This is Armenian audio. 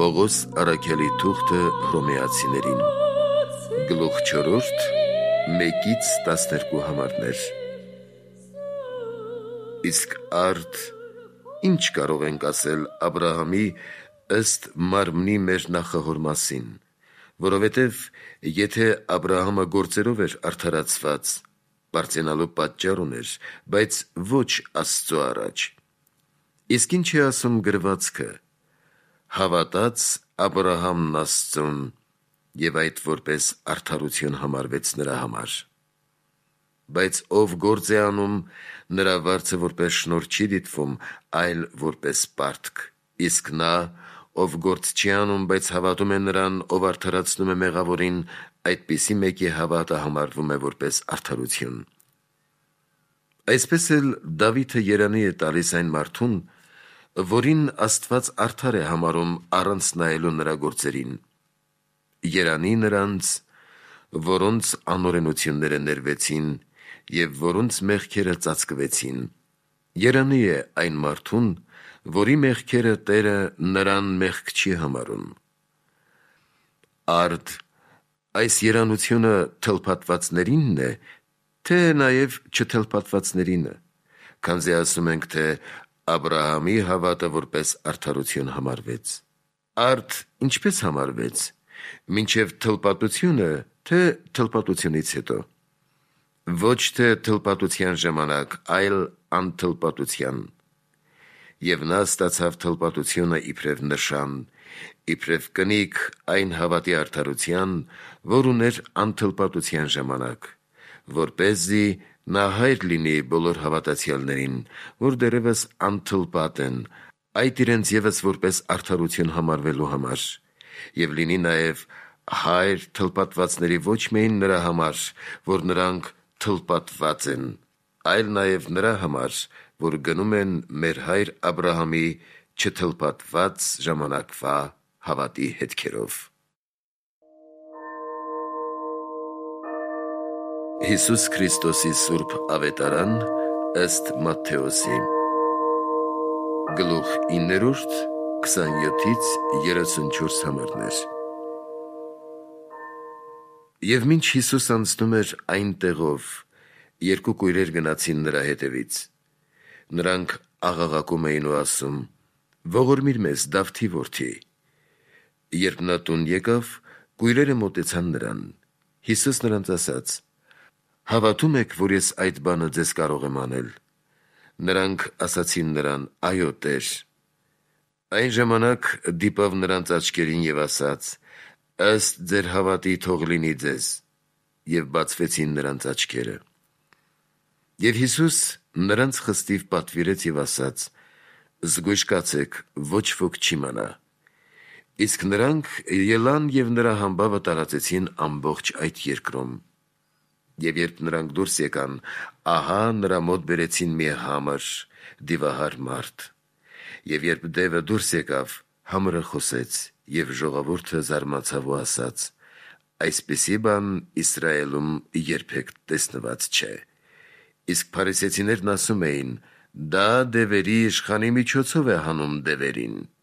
Պողոս Արաքյալի թուղթը Հռոմեացիներին Գլուխ 4 1-12 համարներ։ Իսկ արդ ինչ կարող ենք ասել Աբրահամի ըստ մարմնի մեր նախահոր մասին, որովհետև եթե Աբրահամը գործերով էր արդարացված, պարծենալու պատճառ ուներ, բայց ոչ Աստծո առաջ։ Իսկ ինչ է ասում գրվածքը. հավատաց Աբրահամն Աստծուն, և այդ որպես արդարություն համարվեց նրա համար։ Բայց ով գործ է անում, նրա վարձը որպես շնորհ չի դիտվում, այլ որպես պարտք, իսկ նա, ով գործ չի անում, բայց հավատում է նրան, ով արդարացնում է մեղավորին, այդպիսի մեկի հավատը համարվում է որպես արդարություն։ Այսպես էլ Դավիթը երանի է տալիս այն մարդուն, որին Աստված արդար է համարում առանց նայելու նրա գործերին։ Երանի նրանց, որոնց անօրենությունները ներվեցին և որոնց մեղքերը ծածկվեցին։ Երանի է այն մարդուն, որի մեղքերը Տերը նրան մեղք չի համարում։ Արդ այս երանությունը թլփատվածներինն է, թե նաև չթլփատվածներինը, քանզի ասում ենք, թե Աբրահամի հավատը որպես արդարություն համարվեց։ Արդ ինչպես համարվեց, մինչև թլպատությունը, թե թլպատությունից հետո։ Ոչ թե թլպատության ժամանակ, այլ անթլպատության։ Եվ նա ստացավ թլպատությունը իբրև նշան, իբրև կնիկ այն հավատի արդարության, որ ուներ անթլպատության ժամանակ, որպեսզի նա հայր լինի բոլոր հավատացյալներին, որ դեռևս անթլպատ են, այդ իրենց ևս որպես արդարություն համարվելու համար, և լինի նաև հայր թլպատվածների ոչ միայն նրա համար, որ նրանք թլպատված են, այլ նաև նրա համար, որ գնում են մեր հայր Աբրահամի չթլպատված ժամանակվա հավատի հետքերով։ Հիսուս Քրիստոսի Սուրբ Ավետարան ըստ Մատթեոսի Գլուխ 9 27-34 համարներ։ Եվ մինչ Հիսուս անցնում էր այն տեղով, երկու կույրեր գնացին նրա հետևից։ Նրանք աղաղակում էին ու ասում. «Ողորմիր մեզ, Դավթի որդի»։ Երբ նա տուն եկավ, կույրերը մոտեցան նրան։ Հիսուս նրանց ասաց. «Հավատում եք, որ ես այդ բանը ձեզ կարող եմ անել»։ Նրանք ասացին նրան. «Այո, Տեր»։ Այն ժամանակ դիպավ նրանց աչքերին և ասաց. «Ըստ ձեր հավատի թող լինի ձեզ»։ Եվ բացվեցին նրանց աչքերը։ Եվ Հիսուս նրանց խստիվ պատվիրեց և ասաց. «Զգույշ կացեք, ոչ ոք չի մնա»։ Իսկ նրանք ելան և նրա համբավը տարածեցին ամբողջ այդ երկրում։ Եվ երբ նրանք դուրս եկան, ահա նրա մոտ բերեցին մի համր, դիվահար մարդ։ Եվ երբ դևը դուրս եկավ, համրը խոսեց, և ժողովուրդը զարմացավ ու ասաց. «Այսպիսի բան Իսրայելում երբեք տեսնված չէ»։ Իսկ փարիսեցիներն ասում էին. «Դա դևերի իշխանի միջոցով է հանում դևերին»։